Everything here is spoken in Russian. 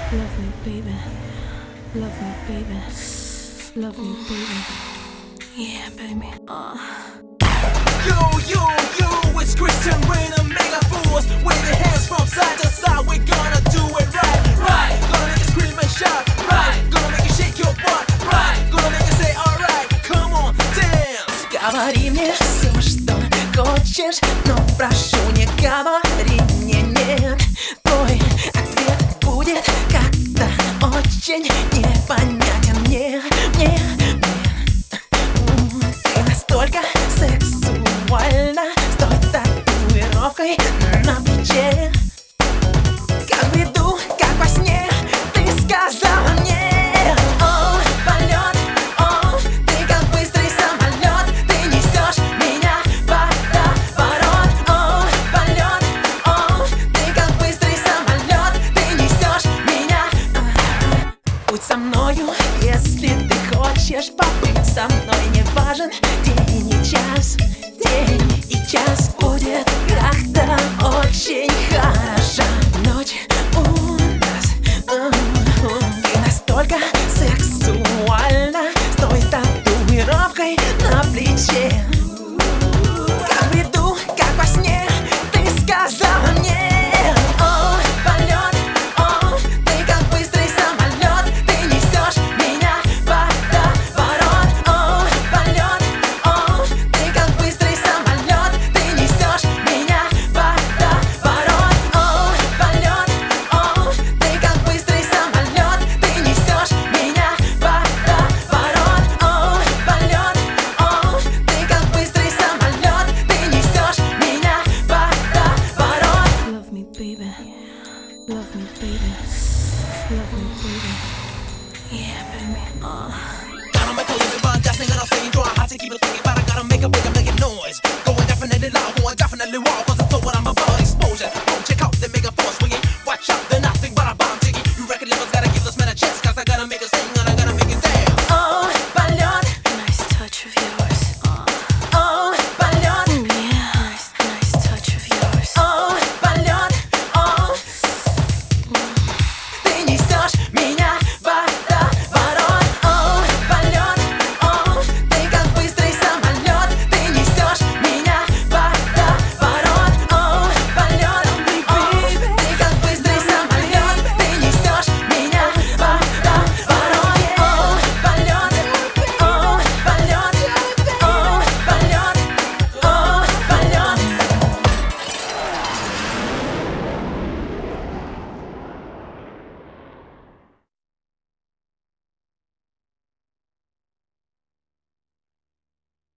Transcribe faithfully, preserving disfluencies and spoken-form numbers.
Love me, baby. Love me, baby. Love me, baby. Yeah, baby. Uh. Yo, yo, yo, it's Christian Rain and Mega Force. Wave your hands from side to side. We're gonna do it right, right. Gonna make you scream and shout, right. Gonna make you shake your butt, right. Gonna make you say alright, come on, dance. Говори мне все, что хочешь, но прошу, не говори мне нет. Твой ответ будет как-то очень непонятен мне, мне, мне. Ты настолько сексуальна с той татуировкой на плече. Как в бреду, как во сне, ты сказала мне: о, полет, о, ты как быстрый самолет, ты несешь меня в водоворот. О, полет, о, ты как быстрый самолет, ты несешь меня. Будь со мною, если ты хочешь побыть со мной. Не важен день и час, день и час будет как-то очень хороша ночь у нас. Ты настолько сексуальна с той татуировкой на плече. Как в бреду, как во сне, ты сказала мне: о, полет, о, ты как быстрый самолет, ты несешь меня в водоворот. О, полет, о, ты как быстрый самолет, ты несешь меня в водоворот. О, полет, о, ты как быстрый самолет, ты несешь меня в водоворот. О, полет, о, ты как быстрый самолет, ты несешь меня в водоворот. Love me, baby. Love me, baby. Love me, baby. Yeah, baby. Uh. Gotta make a living by dancing, gotta stay dry. Hard to keep it thinking, but I gotta make a big, make a noise. Going definitely loud, going definitely wild. Cause I thought what I'm about exposure. Oh, check out the mega